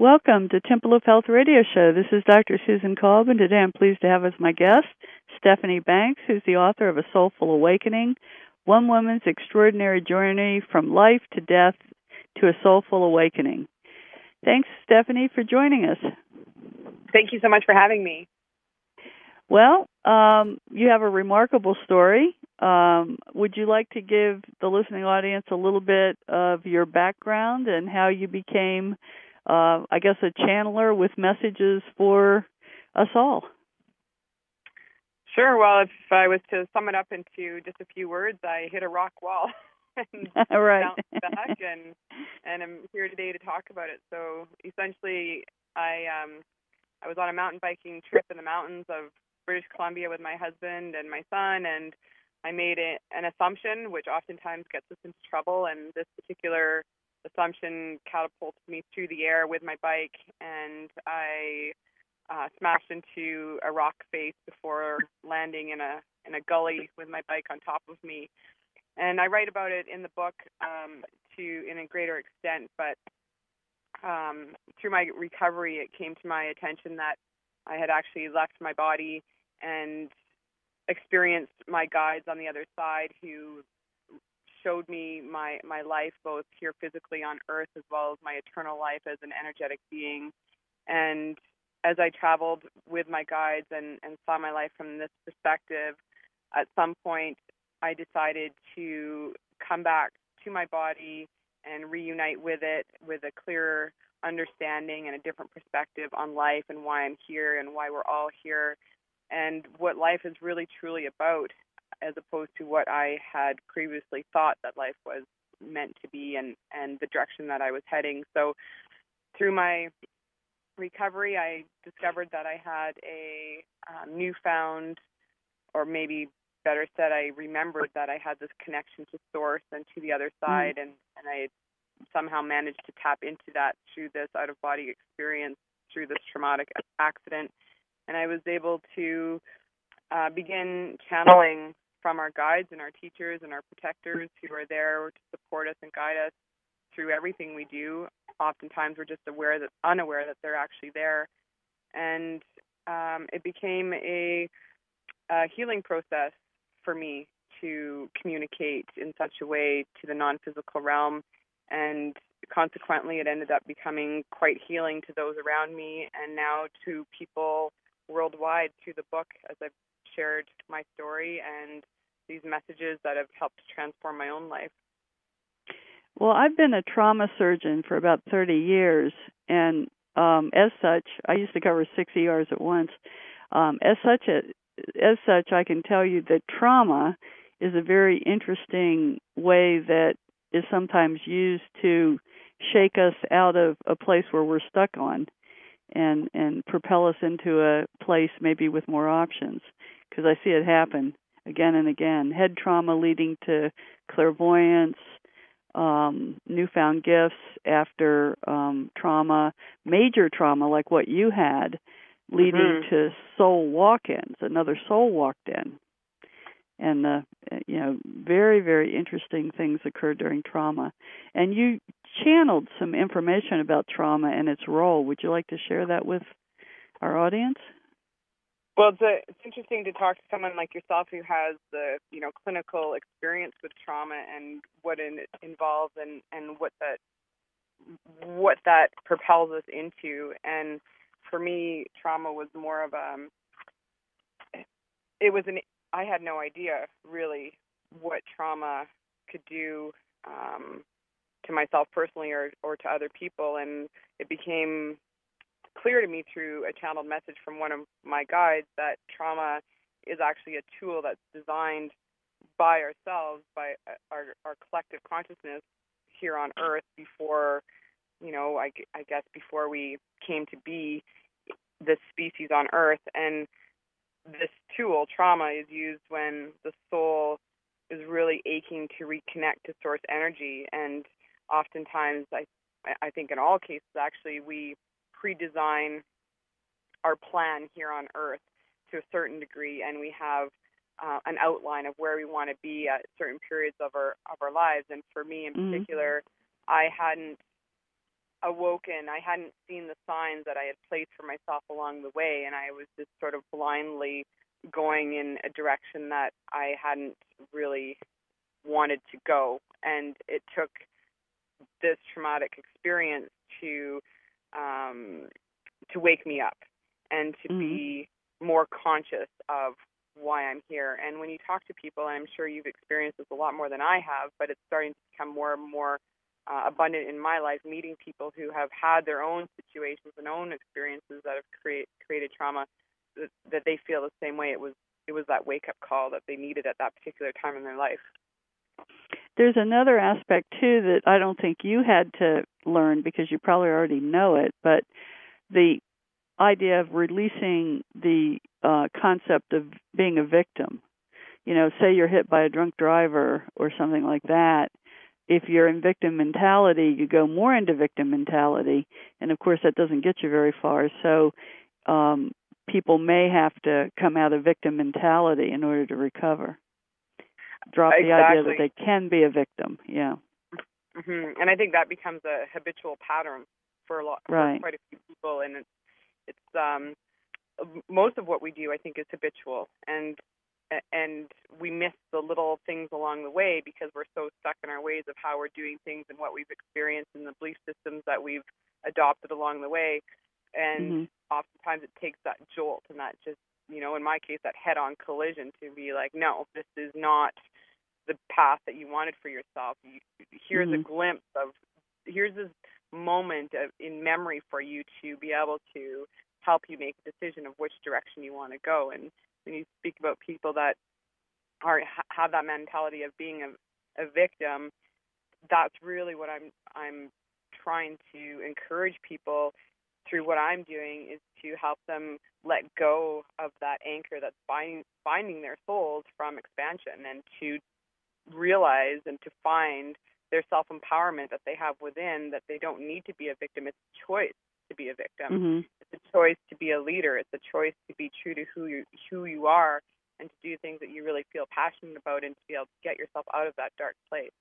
Welcome to Temple of Health Radio Show. This is Dr. Susan Kolb, and today I'm pleased to have as my guest Stephanie Banks, who's the author of A Soulful Awakening, One Woman's Extraordinary Journey from Life to Death to a Soulful Awakening. Thanks, Stephanie, for joining us. Thank you so much for having me. Well, you have a remarkable story. Would you like to give the listening audience a little bit of your background and how you became, a channeler with messages for us all? Sure. Well, if I was to sum it up into just a few words, I hit a rock wall and right. bounced back, and I'm here today to talk about it. So essentially, I was on a mountain biking trip in the mountains of British Columbia with my husband and my son, and I made an assumption, which oftentimes gets us into trouble, and this particular assumption catapulted me through the air with my bike, and I smashed into a rock face before landing in a gully with my bike on top of me. And I write about it in the book in a greater extent, but through my recovery, it came to my attention that I had actually left my body and experienced my guides on the other side who showed me my life, both here physically on Earth as well as my eternal life as an energetic being. And as I traveled with my guides and saw my life from this perspective, at some point I decided to come back to my body and reunite with it with a clearer understanding and a different perspective on life and why I'm here and why we're all here and what life is really truly about, as opposed to what I had previously thought that life was meant to be and the direction that I was heading. So through my recovery, I discovered that I had a newfound, or maybe better said, I remembered that I had this connection to Source and to the other side, and I somehow managed to tap into that through this out-of-body experience, through this traumatic accident. And I was able to begin channeling from our guides and our teachers and our protectors who are there to support us and guide us through everything we do. Oftentimes we're just unaware that they're actually there. And it became a healing process for me to communicate in such a way to the non-physical realm. And consequently, it ended up becoming quite healing to those around me and now to people worldwide through the book, as I've shared my story and these messages that have helped to transform my own life. Well, I've been a trauma surgeon for about 30 years, and as such, I used to cover 6 ERs at once. As such, I can tell you that trauma is a very interesting way that is sometimes used to shake us out of a place where we're stuck on and propel us into a place maybe with more options, because I see it happen again and again. Head trauma leading to clairvoyance, newfound gifts after trauma, major trauma like what you had, leading to soul walk-ins. Another soul walked in. And, very, very interesting things occurred during trauma. And you channeled some information about trauma and its role. Would you like to share that with our audience? Well, it's interesting to talk to someone like yourself who has the clinical experience with trauma and what it involves and what that propels us into. And for me, trauma was more of I had no idea really what trauma could do to myself personally or to other people, and it became clear to me through a channeled message from one of my guides that trauma is actually a tool that's designed by ourselves, by our collective consciousness here on Earth before, I guess before we came to be this species on Earth. And this tool, trauma, is used when the soul is really aching to reconnect to source energy. And oftentimes, I think in all cases, actually, we pre-design our plan here on Earth to a certain degree, and we have an outline of where we want to be at certain periods of our lives. And for me in particular, I hadn't awoken, I hadn't seen the signs that I had placed for myself along the way, and I was just sort of blindly going in a direction that I hadn't really wanted to go. And it took this traumatic experience to wake me up and to be more conscious of why I'm here. And when you talk to people, and I'm sure you've experienced this a lot more than I have, but it's starting to become more and more abundant in my life, meeting people who have had their own situations and own experiences that have created trauma, that they feel the same way. It was that wake-up call that they needed at that particular time in their life. There's another aspect, too, that I don't think you had to learn because you probably already know it, but the idea of releasing the concept of being a victim. You know, say you're hit by a drunk driver or something like that. If you're in victim mentality, you go more into victim mentality, and of course that doesn't get you very far. So people may have to come out of victim mentality in order to recover. Drop the idea that they can be a victim. Yeah. And I think that becomes a habitual pattern for quite a few people, and it's most of what we do, I think, is habitual, and we miss the little things along the way because we're so stuck in our ways of how we're doing things and what we've experienced and the belief systems that we've adopted along the way. And oftentimes it takes that jolt and that just, in my case, that head-on collision to be like, no, this is not the path that you wanted for yourself. Here's a glimpse of, here's this moment in memory for you to be able to help you make a decision of which direction you want to go. And when you speak about people that have that mentality of being a victim, that's really what I'm trying to encourage people through what I'm doing, is to help them let go of that anchor that's binding their souls from expansion, and to realize and to find their self-empowerment that they have within, that they don't need to be a victim. It's a choice to be a victim. It's a choice to be a leader. It's a choice to be true to who you are, and to do things that you really feel passionate about, and to be able to get yourself out of that dark place.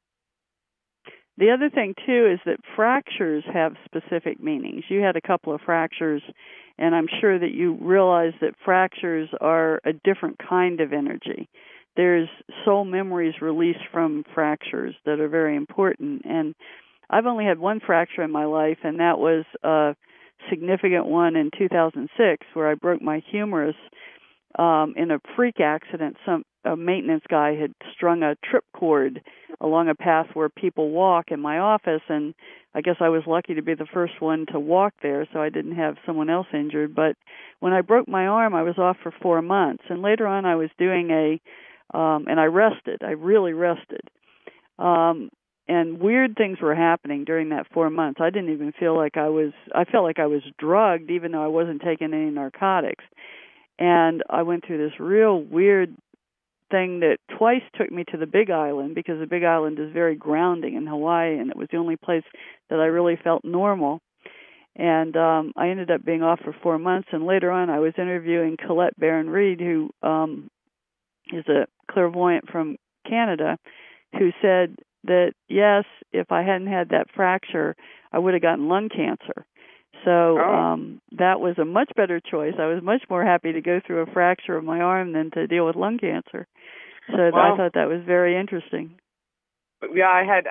The other thing, too, is that fractures have specific meanings. You had a couple of fractures, and I'm sure that you realize that fractures are a different kind of energy. There's soul memories released from fractures that are very important. And I've only had one fracture in my life, and that was a significant one in 2006, where I broke my humerus in a freak accident. A maintenance guy had strung a trip cord along a path where people walk in my office, and I guess I was lucky to be the first one to walk there, so I didn't have someone else injured. But when I broke my arm, I was off for 4 months, and later on I was doing and I rested. I really rested. And weird things were happening during that 4 months. I didn't even feel like I felt like I was drugged, even though I wasn't taking any narcotics. And I went through this real weird thing that twice took me to the Big Island, because the Big Island is very grounding in Hawaii, and it was the only place that I really felt normal. And I ended up being off for 4 months, and later on I was interviewing Colette Barron-Reed, who is a clairvoyant from Canada, who said that, yes, if I hadn't had that fracture, I would have gotten lung cancer. So that was a much better choice. I was much more happy to go through a fracture of my arm than to deal with lung cancer. So I thought that was very interesting. Yeah,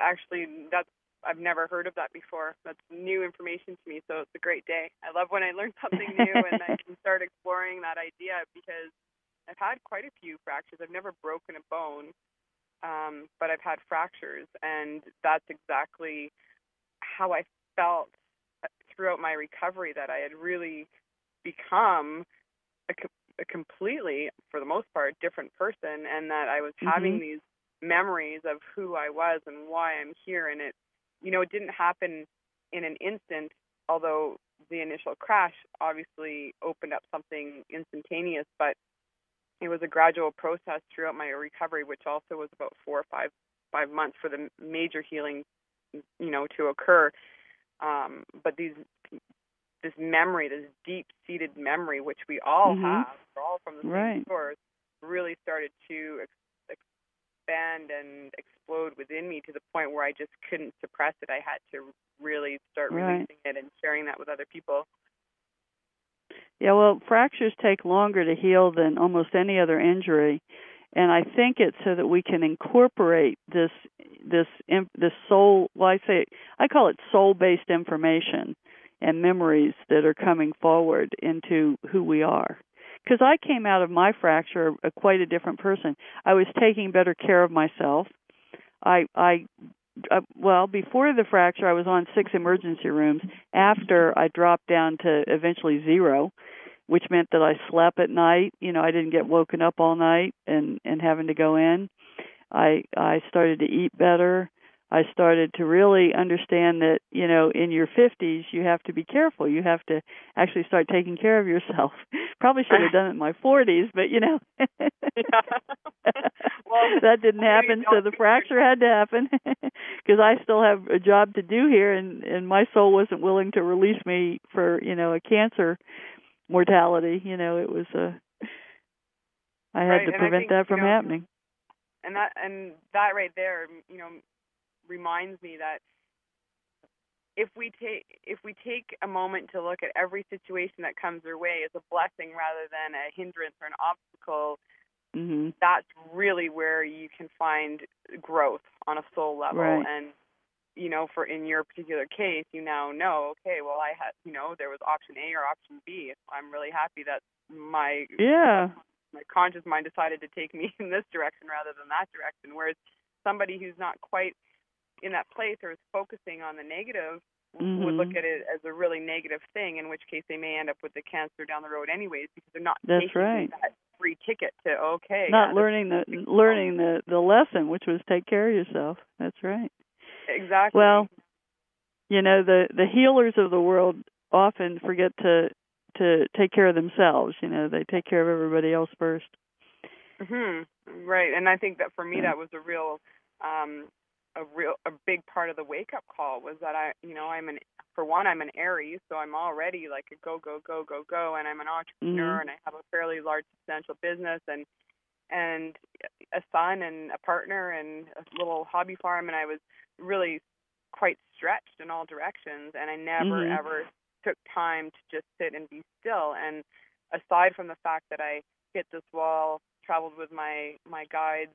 I've never heard of that before. That's new information to me, so it's a great day. I love when I learn something new and I can start exploring that idea, because I've had quite a few fractures. I've never broken a bone, but I've had fractures, and that's exactly how I felt throughout my recovery, that I had really become a completely, for the most part, different person, and that I was having these memories of who I was and why I'm here. And it didn't happen in an instant, although the initial crash obviously opened up something instantaneous, but it was a gradual process throughout my recovery, which also was about 4 or 5 months for the major healing, to occur. But this memory, this deep-seated memory, which we all have, we're all from the same source, really started to expand and explode within me, to the point where I just couldn't suppress it. I had to really start releasing it it and sharing that with other people. Yeah, well, fractures take longer to heal than almost any other injury, and I think it's so that we can incorporate this soul. Well, I call it soul-based information and memories that are coming forward into who we are. Because I came out of my fracture quite a different person. I was taking better care of myself. Well, before the fracture, I was on 6 emergency rooms. After, I dropped down to eventually 0, which meant that I slept at night. I didn't get woken up all night and having to go in. I started to eat better. I started to really understand that, in your 50s, you have to be careful. You have to actually start taking care of yourself. Probably should have done it in my 40s, but, well, that didn't happen, so the fracture had to happen because I still have a job to do here, and my soul wasn't willing to release me for, a cancer mortality. It was I had to prevent that from happening. And that right there, reminds me that if we take a moment to look at every situation that comes our way as a blessing rather than a hindrance or an obstacle, mm-hmm. that's really where you can find growth on a soul level. Right. And for in your particular case, you now know, okay, well, I had, there was option A or option B. I'm really happy that my conscious mind decided to take me in this direction rather than that direction. Whereas somebody who's not quite in that place or is focusing on the negative mm-hmm. would look at it as a really negative thing, in which case they may end up with the cancer down the road anyways, because they're not taking that free ticket to learning the lesson, which was take care of yourself. That's right. Exactly. Well, the healers of the world often forget to take care of themselves. They take care of everybody else first. Mm-hmm. Right, and I think that for me that was a big part of the wake up call was that I'm an Aries, so I'm already like a go, and I'm an entrepreneur, mm-hmm. and I have a fairly large substantial business and a son and a partner and a little hobby farm, and I was really quite stretched in all directions, and I never mm-hmm. ever took time to just sit and be still. And aside from the fact that I hit this wall, traveled with my guides,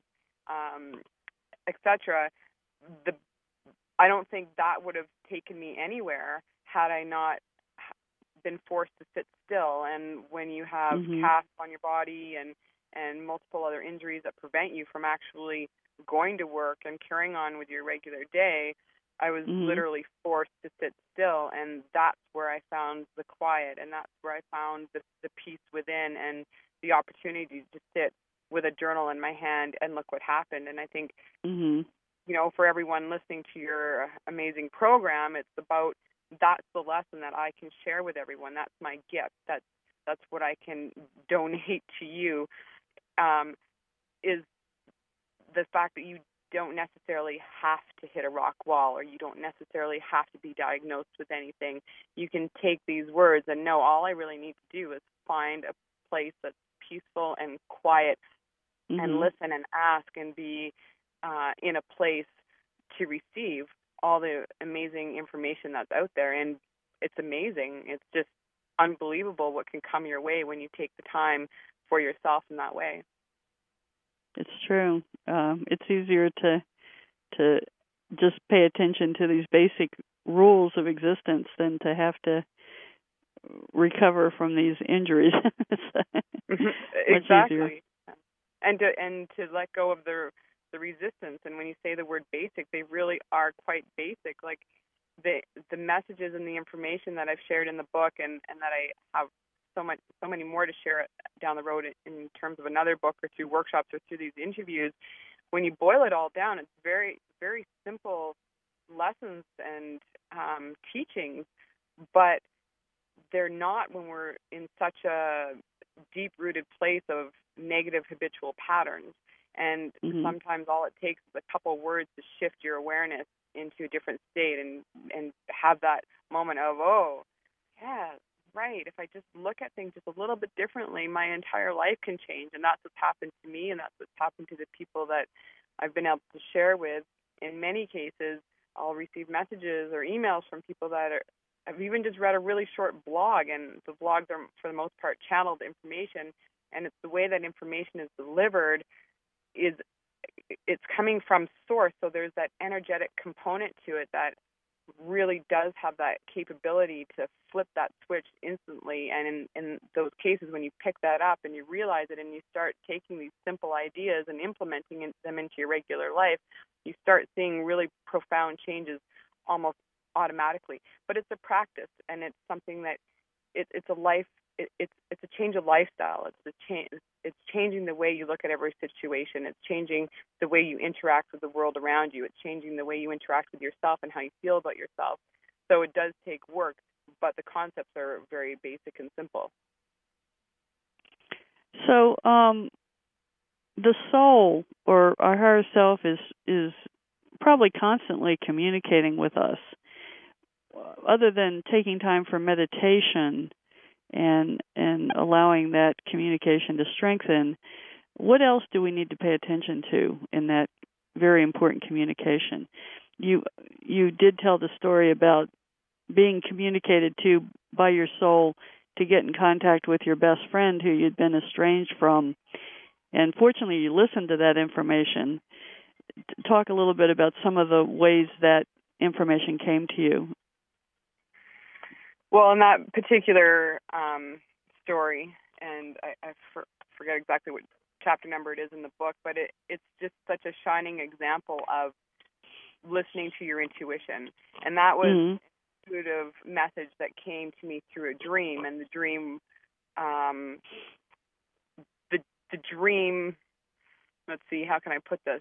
etc., I don't think that would have taken me anywhere had I not been forced to sit still. And when you have mm-hmm. casts on your body and multiple other injuries that prevent you from actually going to work and carrying on with your regular day, I was mm-hmm. literally forced to sit still, and that's where I found the quiet, and that's where I found the peace within and the opportunity to sit with a journal in my hand and look what happened. And I think, mm-hmm. For everyone listening to your amazing program, it's about that's the lesson that I can share with everyone. That's my gift. That's what I can donate to you, is the fact that you don't necessarily have to hit a rock wall, or you don't necessarily have to be diagnosed with anything. You can take these words and know all I really need to do is find a place that's peaceful and quiet, mm-hmm. and listen and ask and be in a place to receive all the amazing information that's out there. And it's amazing. It's just unbelievable what can come your way when you take the time for yourself in that way. It's true. It's easier to just pay attention to these basic rules of existence than to have to recover from these injuries. Exactly. And to let go of the resistance. And when you say the word basic, they really are quite basic. Like the messages and the information that I've shared in the book, and that I have so many more to share down the road in terms of another book or through workshops or through these interviews. When you boil it all down, it's very, very simple lessons and teachings, but they're not when we're in such a deep-rooted place of negative habitual patterns. And mm-hmm. sometimes all it takes is a couple words to shift your awareness into a different state and have that moment of, oh, yeah, right. If I just look at things just a little bit differently, my entire life can change. And that's what's happened to me, and that's what's happened to the people that I've been able to share with. In many cases, I'll receive messages or emails from people that I've even just read a really short blog, and the blogs are for the most part channeled information, and it's the way that information is delivered is it's coming from source. So there's that energetic component to it that really does have that capability to flip that switch instantly. And in those cases, when you pick that up and you realize it and you start taking these simple ideas and implementing them into your regular life, you start seeing really profound changes almost automatically. But it's a practice, and it's something that it's a life. It's a change of lifestyle. It's changing the way you look at every situation. It's changing the way you interact with the world around you. It's changing the way you interact with yourself and how you feel about yourself. So it does take work, but the concepts are very basic and simple. So the soul, or our higher self, is probably constantly communicating with us. Other than taking time for meditation and allowing that communication to strengthen, what else do we need to pay attention to in that very important communication? You did tell the story about being communicated to by your soul to get in contact with your best friend who you'd been estranged from, and fortunately you listened to that information. Talk a little bit about some of the ways that information came to you. Well, in that particular story, and I forget exactly what chapter number it is in the book, but it's just such a shining example of listening to your intuition. And that was an intuitive message that came to me through a dream. And the dream, the dream, let's see, how can I put this?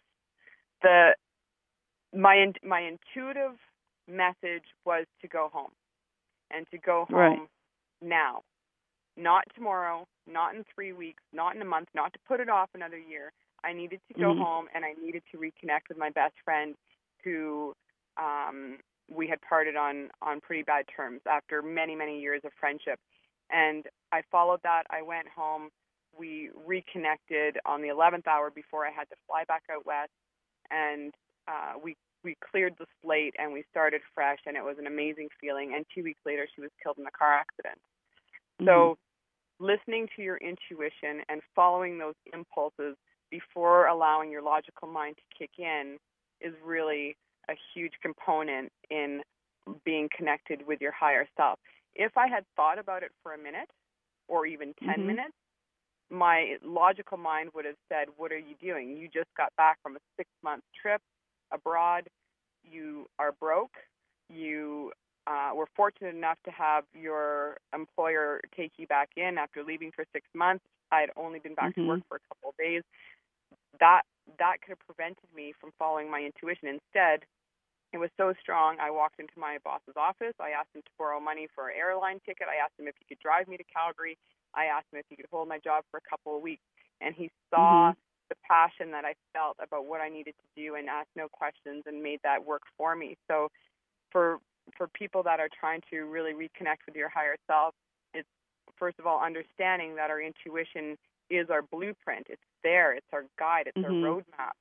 My intuitive message was to go home. And to go home now, not tomorrow, not in 3 weeks, not in a month, not to put it off another year. I needed to go home, and I needed to reconnect with my best friend who we had parted on pretty bad terms after many, many years of friendship. And I followed that. I went home. We reconnected on the 11th hour before I had to fly back out west, and we cleared the slate and we started fresh, and it was an amazing feeling. And 2 weeks later, she was killed in a car accident. So listening to your intuition and following those impulses before allowing your logical mind to kick in is really a huge component in being connected with your higher self. If I had thought about it for a minute or even 10 minutes, my logical mind would have said, what are you doing? You just got back from a 6-month trip abroad. You are broke. You were fortunate enough to have your employer take you back in after leaving for 6 months. I had only been back to work for a couple of days. That could have prevented me from following my intuition. Instead, it was so strong. I walked into my boss's office. I asked him to borrow money for an airline ticket. I asked him if he could drive me to Calgary. I asked him if he could hold my job for a couple of weeks. And he saw the passion that I felt about what I needed to do and asked no questions and made that work for me. So for people that are trying to really reconnect with your higher self, it's first of all understanding that our intuition is our blueprint. It's there. It's our guide. It's our roadmap.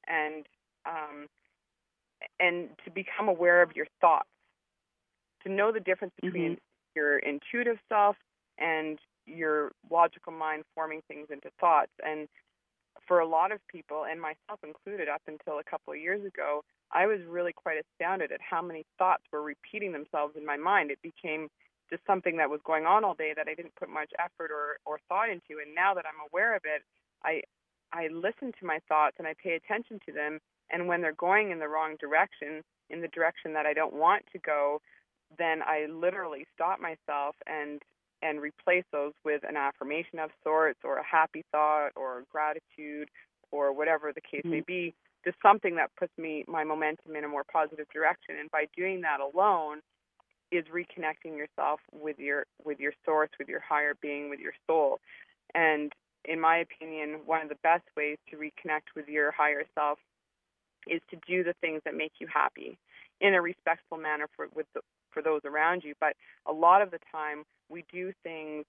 And to become aware of your thoughts, to know the difference between your intuitive self and your logical mind forming things into thoughts. And for a lot of people, and myself included up until a couple of years ago, I was really quite astounded at how many thoughts were repeating themselves in my mind. It became just something that was going on all day that I didn't put much effort or thought into. And now that I'm aware of it, I listen to my thoughts and I pay attention to them. And when they're going in the wrong direction, in the direction that I don't want to go, then I literally stop myself and replace those with an affirmation of sorts, or a happy thought, or gratitude, or whatever the case may be, just something that puts my momentum in a more positive direction. And by doing that alone is reconnecting yourself with your source, with your higher being, with your soul. And in my opinion, one of the best ways to reconnect with your higher self is to do the things that make you happy in a respectful manner for those around you. But a lot of the time we do things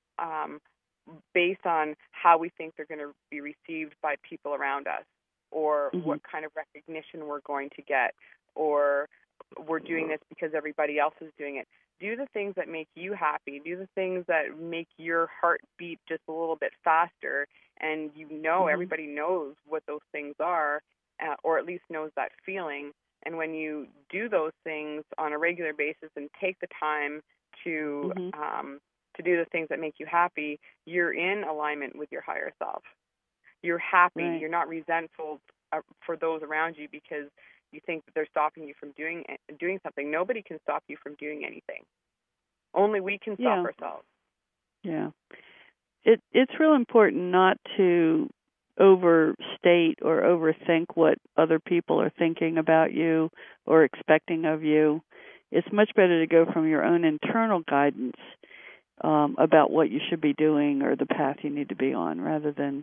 based on how we think they're going to be received by people around us, or what kind of recognition we're going to get, or we're doing this because everybody else is doing it. Do the things that make you happy. Do the things that make your heart beat just a little bit faster. And everybody knows what those things are, or at least knows that feeling. And when you do those things on a regular basis and take the time to do the things that make you happy, you're in alignment with your higher self. You're happy. Right. You're not resentful for those around you because you think that they're stopping you from doing something. Nobody can stop you from doing anything. Only we can stop ourselves. Yeah. It's real important not to overstate or overthink what other people are thinking about you or expecting of you. It's much better to go from your own internal guidance about what you should be doing or the path you need to be on, rather than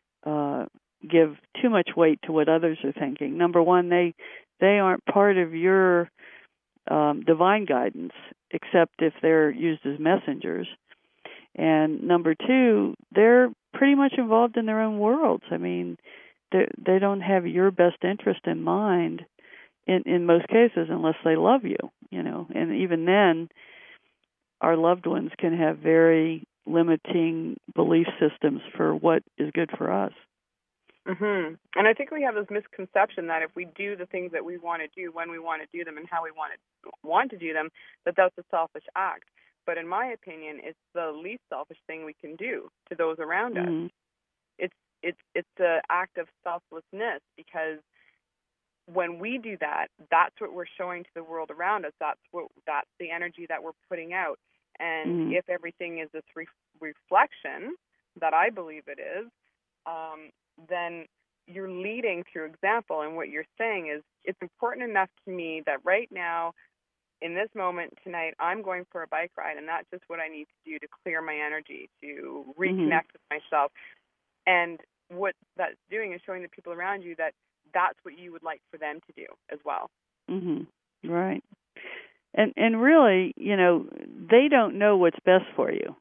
give too much weight to what others are thinking. Number one, they aren't part of your divine guidance, except if they're used as messengers. And number two, they're pretty much involved in their own worlds. I mean, they don't have your best interest in mind in most cases, unless they love you, And even then, our loved ones can have very limiting belief systems for what is good for us. Mm-hmm. And I think we have this misconception that if we do the things that we want to do, when we want to do them, and how we want to do them, that's a selfish act. But in my opinion, it's the least selfish thing we can do to those around us. It's the act of selflessness, because when we do that, that's what we're showing to the world around us. That's the energy that we're putting out. And if everything is this reflection that I believe it is, then you're leading through example. And what you're saying is, it's important enough to me that right now, in this moment tonight, I'm going for a bike ride, and that's just what I need to do to clear my energy, to reconnect with myself. And what that's doing is showing the people around you that that's what you would like for them to do as well. Right. And really, they don't know what's best for you.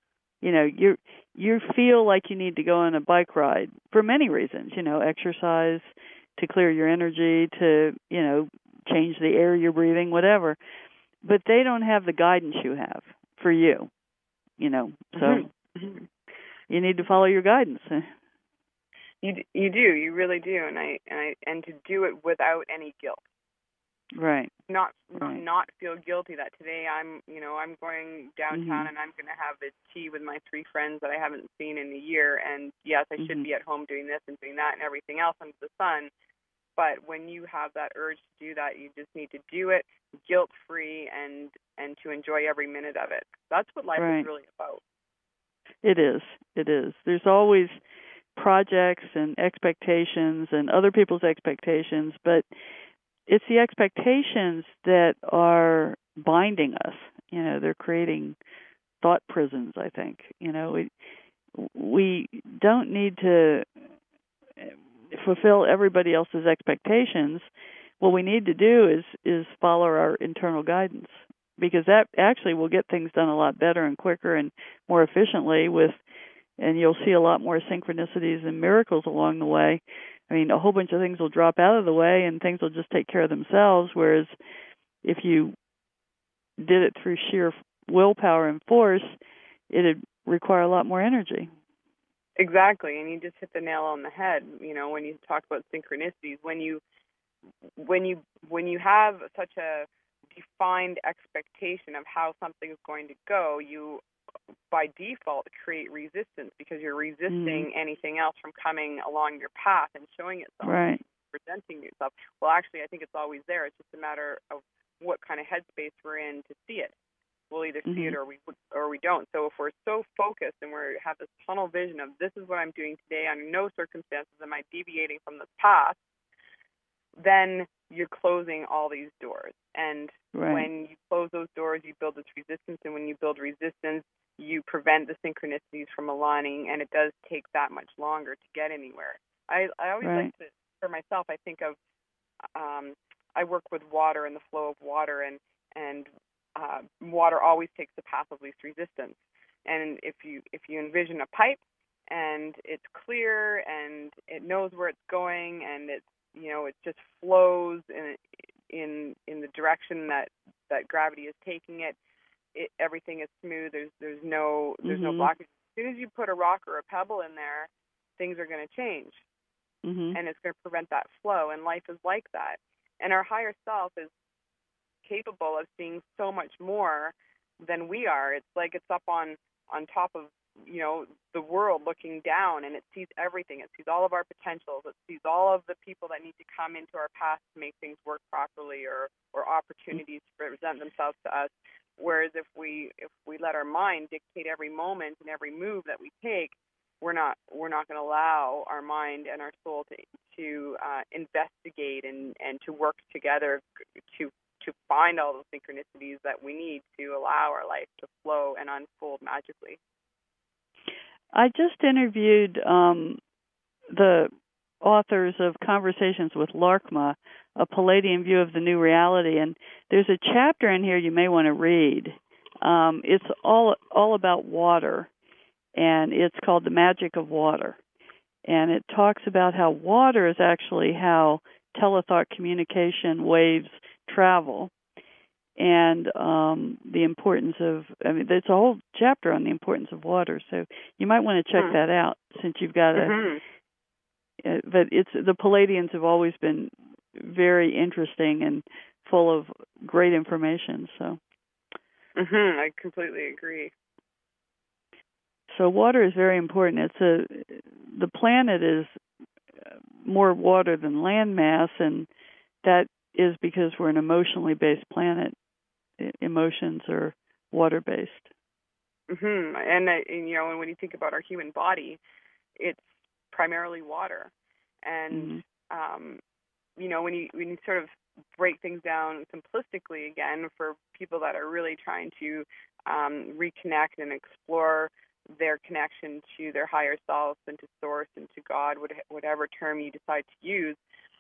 You feel like you need to go on a bike ride for many reasons, exercise, to clear your energy, to, change the air you're breathing, whatever. But they don't have the guidance you have for you, so you need to follow your guidance. You do, you really do, and to do it without any guilt. Right. Not feel guilty that today I'm going downtown and I'm going to have a tea with my 3 friends that I haven't seen in a year, and yes, I should be at home doing this and doing that and everything else under the sun. But when you have that urge to do that, you just need to do it guilt-free and to enjoy every minute of it. That's what life is really about. It is. There's always projects and expectations and other people's expectations, but it's the expectations that are binding us. They're creating thought prisons, I think. We don't need to fulfill everybody else's expectations. What we need to do is follow our internal guidance, because that actually will get things done a lot better and quicker and more efficiently and you'll see a lot more synchronicities and miracles along the way. I mean, a whole bunch of things will drop out of the way and things will just take care of themselves, whereas if you did it through sheer willpower and force, it'd require a lot more energy. Exactly, and you just hit the nail on the head. When you talk about synchronicities, when you have such a defined expectation of how something is going to go, you by default create resistance, because you're resisting anything else from coming along your path and showing itself, presenting yourself. Well, actually, I think it's always there. It's just a matter of what kind of headspace we're in to see it. We'll either see it or we don't. So if we're so focused and we have this tunnel vision of this is what I'm doing today, under no circumstances am I deviating from this path, then you're closing all these doors. And when you close those doors, you build this resistance. And when you build resistance, you prevent the synchronicities from aligning, and it does take that much longer to get anywhere. I always like to, for myself, I think of, I work with water and the flow of water, and water always takes the path of least resistance. And if you envision a pipe and it's clear and it knows where it's going and it just flows and in the direction that gravity is taking it. Everything is smooth. There's no blockage. As soon as you put a rock or a pebble in there, things are going to change, and it's going to prevent that flow. And life is like that. And our higher self is capable of seeing so much more than we are. It's like it's up on top of the world looking down, and it sees everything. It sees all of our potentials. It sees all of the people that need to come into our path to make things work properly, or opportunities to present themselves to us. Whereas if we let our mind dictate every moment and every move that we take, we're not going to allow our mind and our soul to investigate and to work together to find all those synchronicities that we need to allow our life to flow and unfold magically. I just interviewed the authors of Conversations with Larkma, a Palladian view of the new reality, and there's a chapter in here you may want to read. It's all about water, and it's called The Magic of Water. And it talks about how water is actually how telethought communication waves travel, and the importance of, there's a whole chapter on the importance of water, so you might want to check that out since you've got but the Palladians have always been very interesting and full of great information, so. I completely agree. So water is very important. The planet is more water than land mass, and that is because we're an emotionally based planet. Emotions are water based. And when you think about our human body, it's primarily water. And when you sort of break things down simplistically again for people that are really trying to reconnect and explore their connection to their higher self and to source and to God, whatever term you decide to use,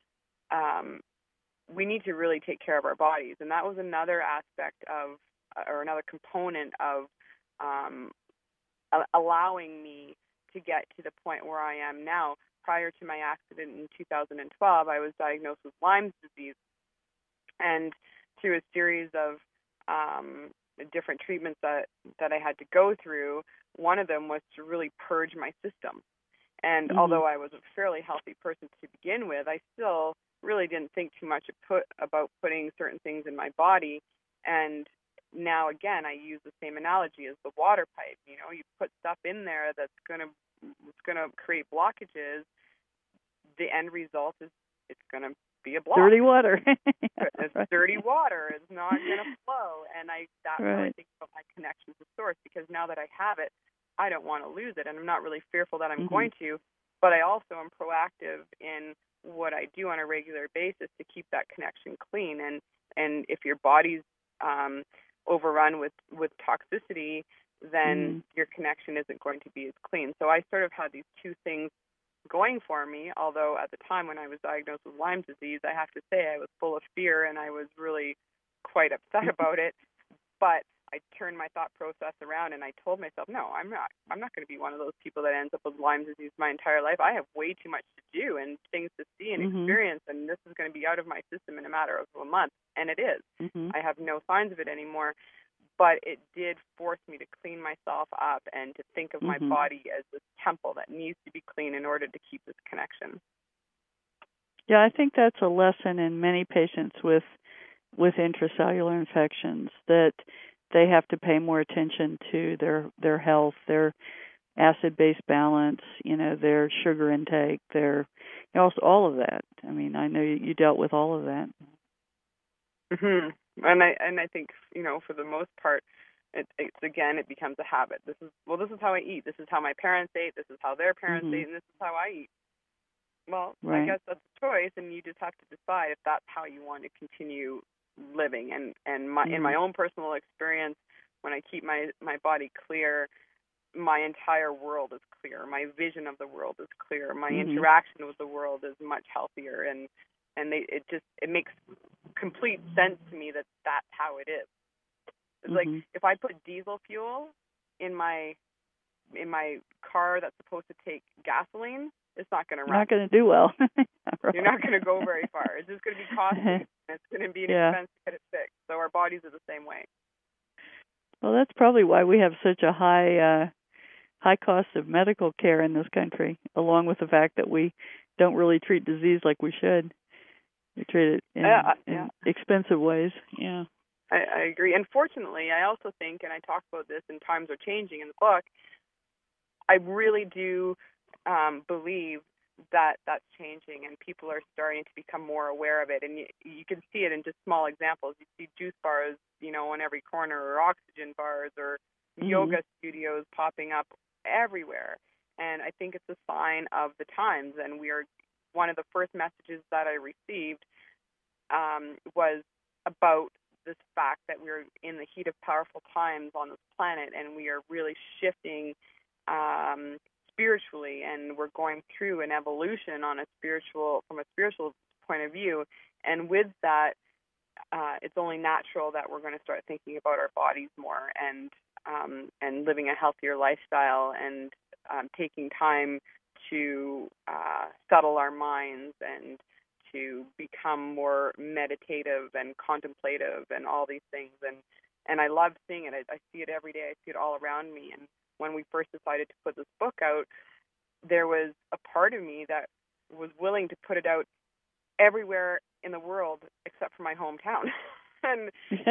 we need to really take care of our bodies. And that was another aspect of, or another component of allowing me to get to the point where I am now. Prior to my accident in 2012, I was diagnosed with Lyme's disease. And through a series of different treatments that I had to go through, one of them was to really purge my system. And although I was a fairly healthy person to begin with, I still really didn't think too much about putting certain things in my body. And now, again, I use the same analogy as the water pipe. You put stuff in there that's going to create blockages. The end result is it's going to be a block. Dirty water. Dirty water is not going to flow. And that's how I think about my connection to source, because now that I have it, I don't want to lose it. And I'm not really fearful that I'm going to, but I also am proactive in what I do on a regular basis to keep that connection clean. And if your body's overrun with toxicity, then your connection isn't going to be as clean. So I sort of had these two things going for me, although at the time when I was diagnosed with Lyme disease, I have to say I was full of fear and I was really quite upset about it. But I turned my thought process around and I told myself, no, I'm not going to be one of those people that ends up with Lyme disease my entire life. I have way too much to do and things to see and experience, and this is going to be out of my system in a matter of a month. And it is. I have no signs of it anymore. But it did force me to clean myself up and to think of my body as this temple that needs to be clean in order to keep this connection. Yeah, I think that's a lesson in many patients with intracellular infections, that they have to pay more attention to their health, their acid-base balance, their sugar intake, their all of that. I mean, I know you dealt with all of that. And I think, for the most part, it becomes a habit. This is how I eat. This is how my parents ate. This is how their parents ate, and this is how I eat. Well, right. I guess that's a choice, and you just have to decide if that's how you want to continue living. And in my own personal experience, when I keep my body clear, my entire world is clear. My vision of the world is clear. My interaction with the world is much healthier, and it makes complete sense to me that that's how it is. It's like if I put diesel fuel in my car that's supposed to take gasoline, it's not going to You're run. not going to do well. You're not going to go very far. It's just going to be costly, and it's going to be an expense to get it fixed. So our bodies are the same way. Well, that's probably why we have such a high cost of medical care in this country, along with the fact that we don't really treat disease like we should. We treat it in expensive ways. Yeah. I agree. And fortunately, I also think, and I talk about this in Times Are Changing in the book, I really do believe that that's changing, and people are starting to become more aware of it. And you can see it in just small examples. You see juice bars, on every corner, or oxygen bars, or yoga studios popping up everywhere. And I think it's a sign of the times. And one of the first messages that I received was about this fact that we're in the heat of powerful times on this planet, and we are really shifting spiritually, and we're going through an evolution from a spiritual point of view. And with that, it's only natural that we're going to start thinking about our bodies more, and living a healthier lifestyle, and taking time to settle our minds, and to become more meditative and contemplative, and all these things. And I love seeing it. I see it every day. I see it all around me. And when we first decided to put this book out, there was a part of me that was willing to put it out everywhere in the world except for my hometown. And,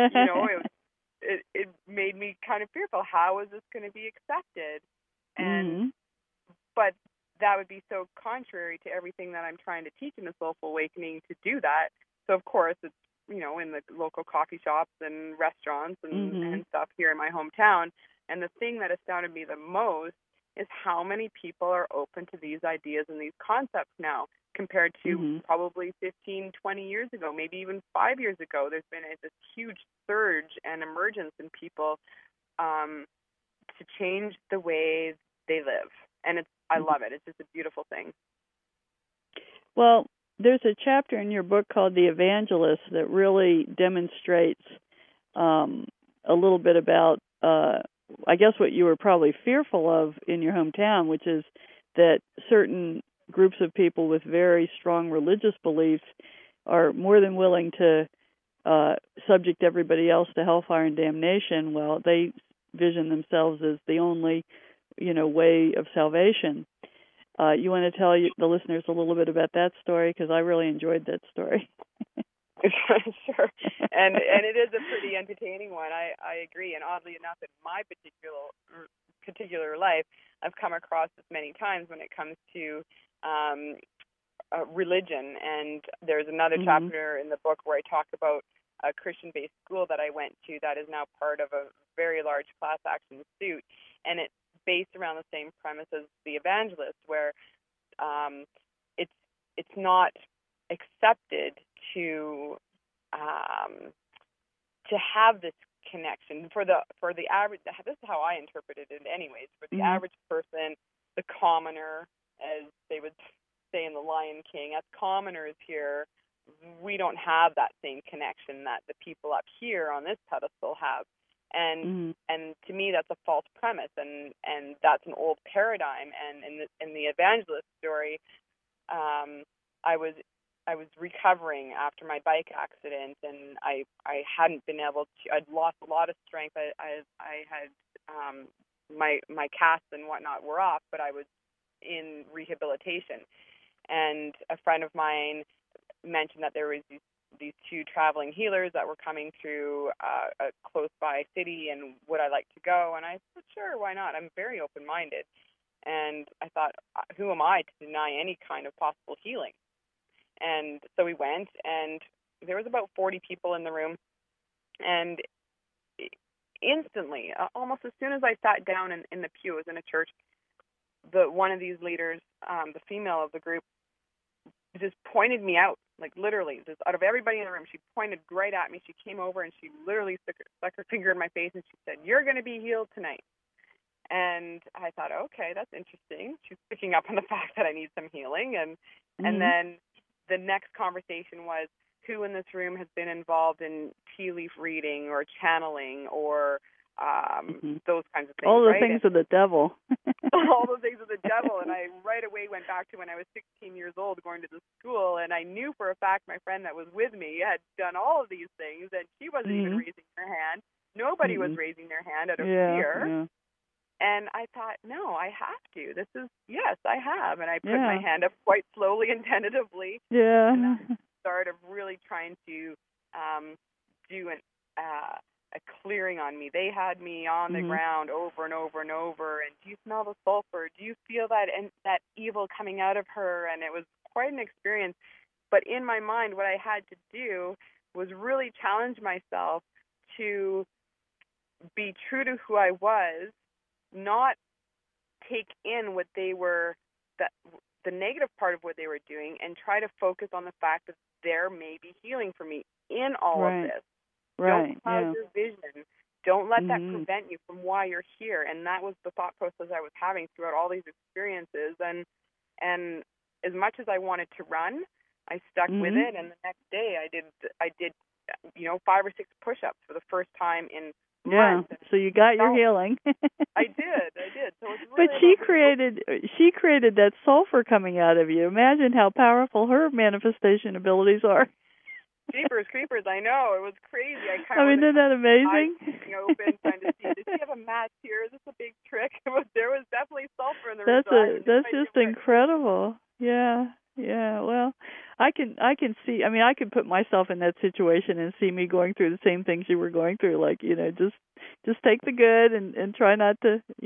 it made me kind of fearful. How is this going to be accepted? And but that would be so contrary to everything that I'm trying to teach in the Soulful Awakening to do that. So, of course, it's, in the local coffee shops and restaurants and stuff here in my hometown. And the thing that astounded me the most is how many people are open to these ideas and these concepts now compared to probably 15, 20 years ago, maybe even 5 years ago. There's been this huge surge and emergence in people to change the way they live. And I love it. It's just a beautiful thing. Well, there's a chapter in your book called The Evangelist that really demonstrates a little bit about, I guess, what you were probably fearful of in your hometown, which is that certain groups of people with very strong religious beliefs are more than willing to subject everybody else to hellfire and damnation, while they vision themselves as the only, way of salvation. You want to tell the listeners a little bit about that story? Because I really enjoyed that story. Sure. And it is a pretty entertaining one. I agree. And oddly enough, in my particular life, I've come across this many times when it comes to religion. And there's another chapter in the book where I talk about a Christian-based school that I went to that is now part of a very large class action suit. And it's based around the same premise as The Evangelist, where it's not accepted to have this connection for the average. This is how I interpreted it, anyways. For the average person, the commoner, as they would say in The Lion King, as commoners here, we don't have that same connection that the people up here on this pedestal have. And to me, that's a false premise, and that's an old paradigm. And in the Evangelist story, I was recovering after my bike accident, and I hadn't been able to. I'd lost a lot of strength. I had my casts and whatnot were off, but I was in rehabilitation. And a friend of mine mentioned that there was these two traveling healers that were coming through a close by city, and would I like to go? And I said, sure, why not? I'm very open-minded. And I thought, who am I to deny any kind of possible healing? And so we went, and there was about 40 people in the room. And instantly, almost as soon as I sat down in the pew, it was in a church, one of these leaders, the female of the group, just pointed me out, like literally, just out of everybody in the room, she pointed right at me. She came over and she literally stuck her finger in my face and she said, "You're going to be healed tonight." And I thought, okay, that's interesting. She's picking up on the fact that I need some healing. And then the next conversation was, who in this room has been involved in tea leaf reading or channeling or those kinds of things? All the right? things of the devil. all those things of the devil. And I right away went back to when I was 16 years old going to the school, and I knew for a fact my friend that was with me had done all of these things, and she wasn't even raising her hand. Nobody was raising their hand out of fear. Yeah. And I thought, no, I have to. This is, yes, I have. And I put my hand up quite slowly and tentatively. Yeah. And that's the start of really trying to do a clearing on me. They had me on the ground over and over and over. And do you smell the sulfur? Do you feel that evil coming out of her? And it was quite an experience. But in my mind, what I had to do was really challenge myself to be true to who I was, not take in what they were, the negative part of what they were doing, and try to focus on the fact that there may be healing for me in all of this. Don't cloud your vision. Don't let that prevent you from why you're here. And that was the thought process I was having throughout all these experiences. And as much as I wanted to run, I stuck with it. And the next day I did 5 or 6 push-ups for the first time in months. So you got your healing. I did. So it's really but she created that sulfur coming out of you. Imagine how powerful her manifestation abilities are. Jeepers creepers, I know. It was crazy. Isn't that amazing? Open, trying to see, does she have a match here? Is this a big trick? There was definitely sulfur in the result. That's just incredible. Yeah. Well, I can see. I mean, I could put myself in that situation and see me going through the same things you were going through. Like, just take the good and try not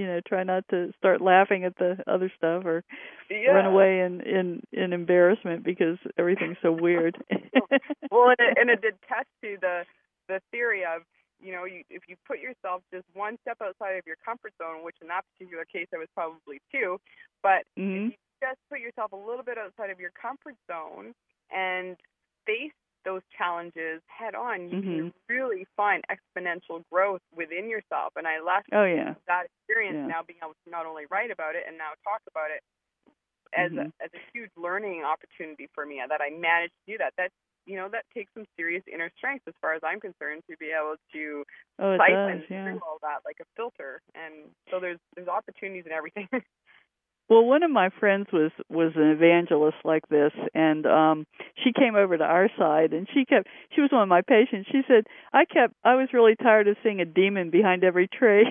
to start laughing at the other stuff or run away in embarrassment because everything's so weird. Well, and it did test to the theory of, if you put yourself just one step outside of your comfort zone, which in that particular case I was probably 2, but if you just put yourself a little bit outside of your comfort zone and face those challenges head on, you can really find exponential growth within yourself. And I left that experience now being able to not only write about it and now talk about it as a huge learning opportunity for me, that I managed to do that. That takes some serious inner strength as far as I'm concerned, to be able to siphon through all that like a filter. And so there's opportunities in everything. Well, one of my friends was an evangelist like this, and she came over to our side, and she was one of my patients. She said, I was really tired of seeing a demon behind every tree,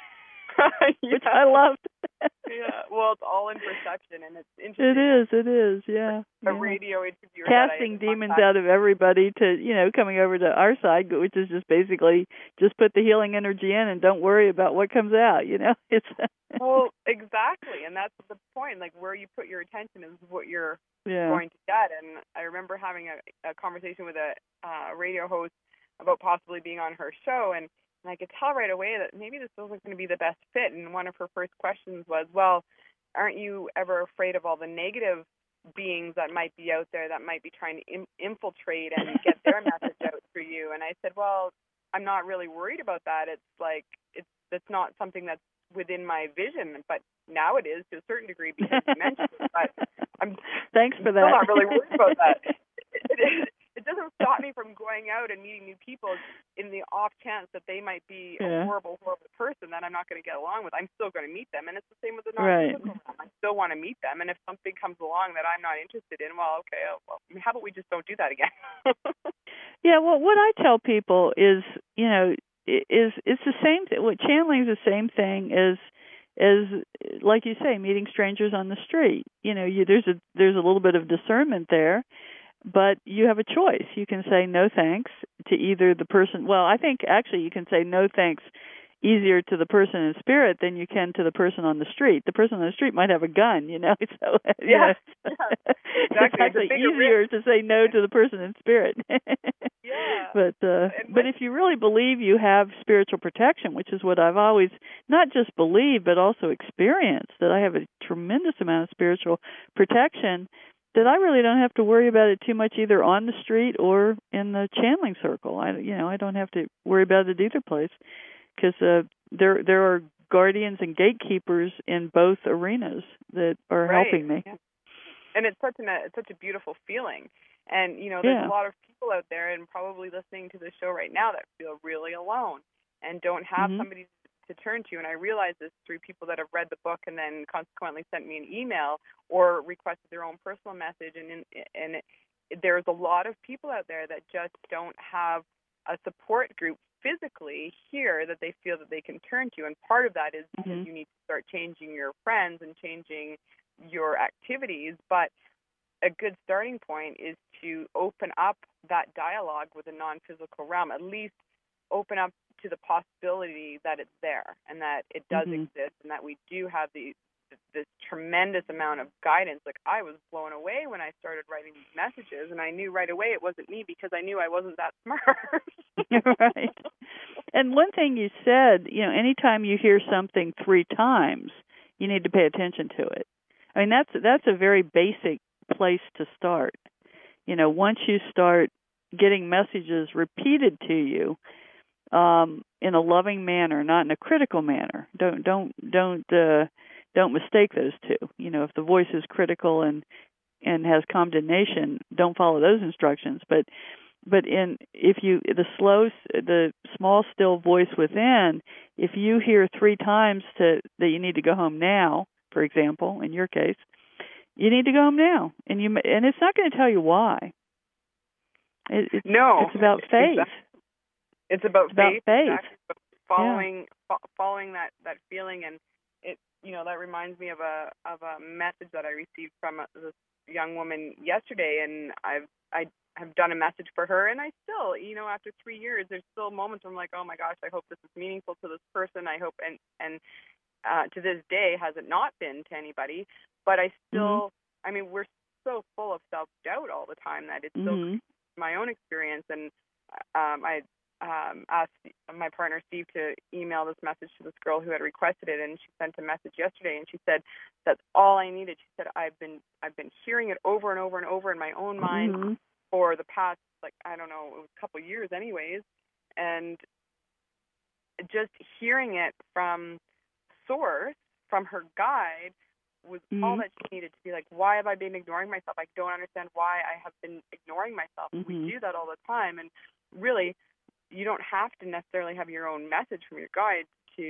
which I loved. Well, it's all in perception, and it's interesting. It is, yeah. A radio interviewer casting demons out of everybody to, coming over to our side, which is just basically just put the healing energy in and don't worry about what comes out, It's Well, exactly, and that's the point. Like, where you put your attention is what you're going to get. And I remember having a conversation with a radio host about possibly being on her show, and I could tell right away that maybe this wasn't going to be the best fit. And one of her first questions was, well, aren't you ever afraid of all the negative beings that might be out there that might be trying to infiltrate and get their message out through you? And I said, well, I'm not really worried about that. It's not something that's within my vision, but now it is to a certain degree because you mentioned it. But I'm Thanks for that. Still not really worried about that. It doesn't stop me from going out and meeting new people in the off chance that they might be a horrible, horrible person that I'm not going to get along with. I'm still going to meet them, and it's the same with the non-physical realm. I still want to meet them, and if something comes along that I'm not interested in, how about we just don't do that again? Yeah, well, what I tell people is, it's the same thing. What channeling is the same thing as like you say, meeting strangers on the street. There's a little bit of discernment there. But you have a choice. You can say no thanks to either the person. Well, I think actually you can say no thanks easier to the person in spirit than you can to the person on the street. The person on the street might have a gun, So exactly. It's actually easier to say no to the person in spirit. But if you really believe you have spiritual protection, which is what I've always not just believed but also experienced, that I have a tremendous amount of spiritual protection, that I really don't have to worry about it too much either on the street or in the channeling circle. I don't have to worry about it either place because there are guardians and gatekeepers in both arenas that are helping me. Yeah. And it's such a beautiful feeling. And there's a lot of people out there and probably listening to the show right now that feel really alone and don't have somebody to turn to. And I realized this through people that have read the book and then consequently sent me an email or requested their own personal message. And there's a lot of people out there that just don't have a support group physically here that they feel that they can turn to. And part of that is because you need to start changing your friends and changing your activities. But a good starting point is to open up that dialogue with a non-physical realm, at least open up to the possibility that it's there and that it does exist and that we do have this tremendous amount of guidance. Like, I was blown away when I started writing these messages, and I knew right away it wasn't me because I knew I wasn't that smart. Right. And one thing you said, anytime you hear something 3 times, you need to pay attention to it. I mean, that's a very basic place to start. Once you start getting messages repeated to you in a loving manner, not in a critical manner. Don't mistake those two. If the voice is critical and has condemnation, don't follow those instructions. But the small still voice within, if you hear 3 times that you need to go home now, for example, in your case, you need to go home now, and it's not going to tell you why. It's about faith. Exactly. It's about faith. Exactly. Following that feeling, and it that reminds me of a message that I received from this young woman yesterday, and I have done a message for her, and I still, after 3 years, there's still moments where I'm like, oh my gosh, I hope this is meaningful to this person. I hope, and to this day, has it not been to anybody, but I still, I mean, we're so full of self-doubt all the time that it's still my own experience, and I asked my partner Steve to email this message to this girl who had requested it, and she sent a message yesterday, and she said that's all I needed. She said I've been hearing it over and over and over in my own mind for the past, I don't know, it was a couple of years anyways, and just hearing it from source, from her guide, was all that she needed to be like, why have I been ignoring myself? I don't understand why I have been ignoring myself. We do that all the time, and really, you don't have to necessarily have your own message from your guide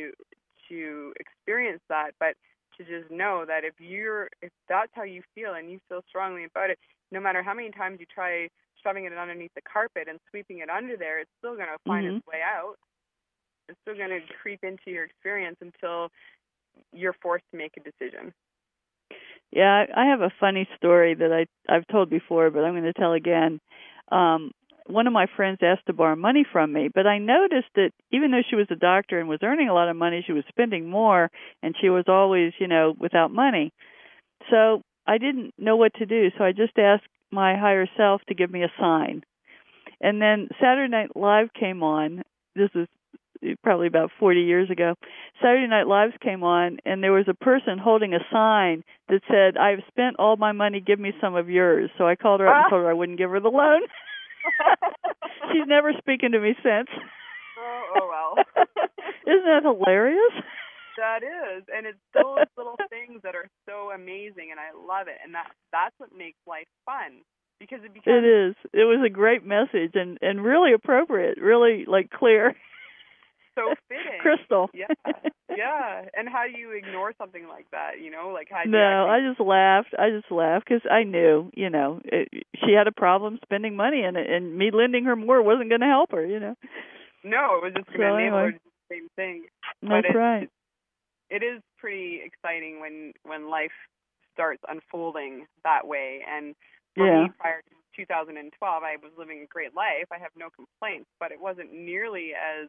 to experience that, but to just know that if that's how you feel and you feel strongly about it, no matter how many times you try shoving it underneath the carpet and sweeping it under there, it's still going to find its way out. It's still going to creep into your experience until you're forced to make a decision. Yeah, I have a funny story that I've told before, but I'm going to tell again. One of my friends asked to borrow money from me, but I noticed that even though she was a doctor and was earning a lot of money, she was spending more, and she was always, without money. So I didn't know what to do, so I just asked my higher self to give me a sign. And then Saturday Night Live came on. This is probably about 40 years ago. Saturday Night Live came on, and there was a person holding a sign that said, "I've spent all my money, give me some of yours." So I called her up and told her I wouldn't give her the loan. She's never spoken to me since. Oh well. Isn't that hilarious? That is, and it's those little things that are so amazing, and I love it, and that's what makes life fun. Because it is. It was a great message and really appropriate, really clear. So fitting. Crystal. Yeah. And how do you ignore something like that, how do you I just laughed because I knew, she had a problem spending money, and me lending her more wasn't going to help her, No, it was just going to enable her to do the same thing. That's right. It is pretty exciting when life starts unfolding that way. And for me, prior to 2012, I was living a great life. I have no complaints, but it wasn't nearly as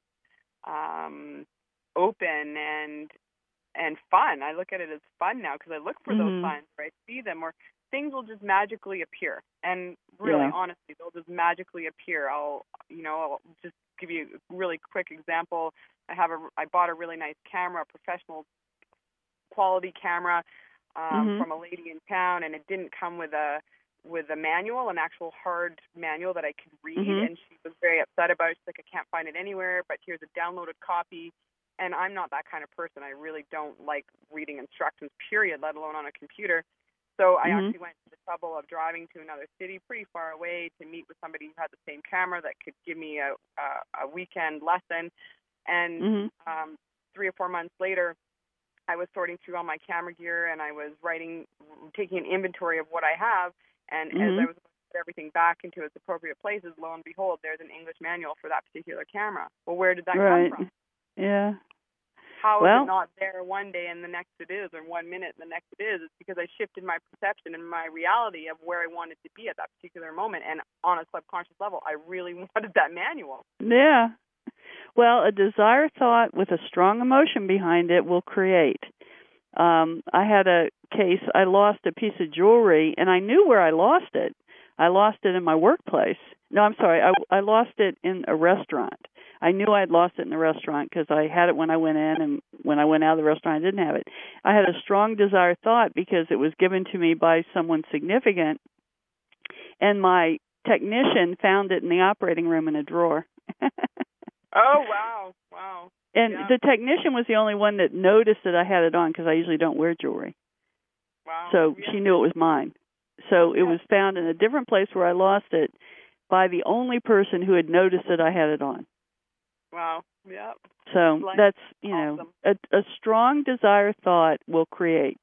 open and fun. I look at it as fun now because I look for those signs where I see them, or things will just magically appear. And really, honestly, they'll just magically appear. I'll just give you a really quick example. I bought a really nice camera, a professional quality camera from a lady in town, and it didn't come with a manual, an actual hard manual that I could read, and she was very upset about it. She's like, I can't find it anywhere, but here's a downloaded copy. And I'm not that kind of person. I really don't like reading instructions, period, let alone on a computer. So I actually went to the trouble of driving to another city pretty far away to meet with somebody who had the same camera that could give me a weekend lesson. And 3 or 4 months later, I was sorting through all my camera gear, and I was taking an inventory of what I have. And as I was putting everything back into its appropriate places, lo and behold, there's an English manual for that particular camera. Well, where did that come from? Yeah. How is it not there one day and the next it is, or 1 minute and the next it is? It's because I shifted my perception and my reality of where I wanted to be at that particular moment. And on a subconscious level, I really wanted that manual. Yeah. Well, a desire thought with a strong emotion behind it will create. I had a case, I lost a piece of jewelry, and I knew where I lost it. I lost it in my workplace. No, I'm sorry, I lost it in a restaurant. I knew I'd lost it in the restaurant because I had it when I went in, and when I went out of the restaurant, I didn't have it. I had a strong desire thought because it was given to me by someone significant, and my technician found it in the operating room in a drawer. Oh, wow. Wow. And the technician was the only one that noticed that I had it on because I usually don't wear jewelry. Wow. So she knew it was mine. So it was found in a different place where I lost it by the only person who had noticed that I had it on. Wow. Yeah. So that's, awesome. A strong desire thought will create.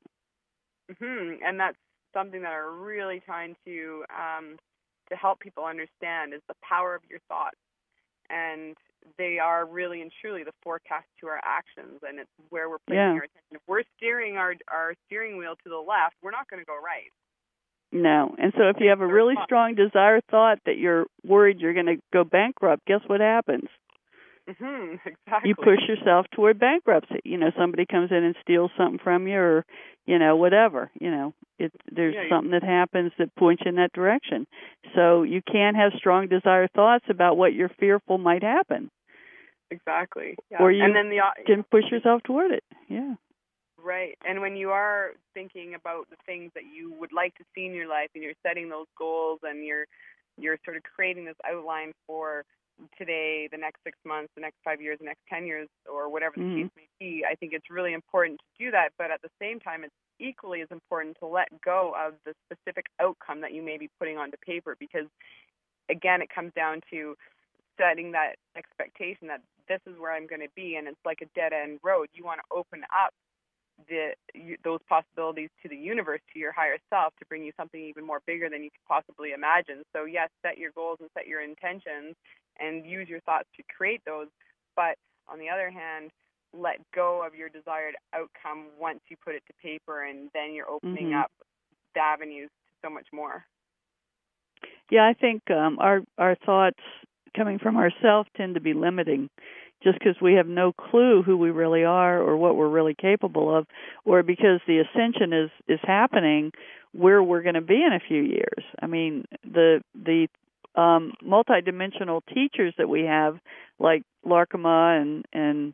And that's something that I'm really trying to help people understand is the power of your thoughts. And they are really and truly the forecast to our actions, and it's where we're placing our attention. If we're steering our steering wheel to the left, we're not going to go right. No. And so if you have a really strong desire thought that you're worried you're going to go bankrupt, guess what happens? Exactly. You push yourself toward bankruptcy. Somebody comes in and steals something from you, or, whatever. There's something that happens that points you in that direction. So you can't have strong desire thoughts about what you're fearful might happen. Exactly. Yeah. Or you can push yourself toward it. Yeah. Right. And when you are thinking about the things that you would like to see in your life, and you're setting those goals, and you're sort of creating this outline for today, the next 6 months, the next 5 years, the next 10 years, or whatever the case may be, I think it's really important to do that. But at the same time, it's equally as important to let go of the specific outcome that you may be putting onto paper, because, again, it comes down to setting that expectation that this is where I'm going to be, and it's like a dead-end road. You want to open up those possibilities to the universe, to your higher self, to bring you something even more bigger than you could possibly imagine. So yes, set your goals and set your intentions and use your thoughts to create those. But on the other hand, let go of your desired outcome once you put it to paper, and then you're opening up the avenues to so much more. Yeah, I think our thoughts coming from ourselves tend to be limiting, just because we have no clue who we really are or what we're really capable of, or because the ascension is happening where we're going to be in a few years. I mean, the multidimensional teachers that we have, like Larkama and